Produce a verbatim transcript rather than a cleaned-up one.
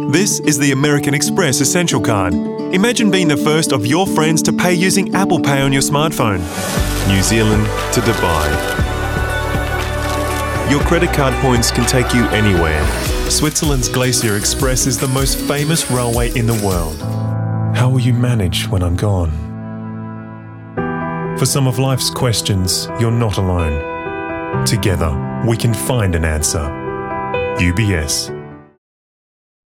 This is the American Express Essential Card. Imagine being the first of your friends to pay using Apple Pay on your smartphone. New Zealand to Dubai. Your credit card points can take you anywhere. Switzerland's Glacier Express is the most famous railway in the world. How will you manage when I'm gone? For some of life's questions, you're not alone. Together, we can find an answer. U B S.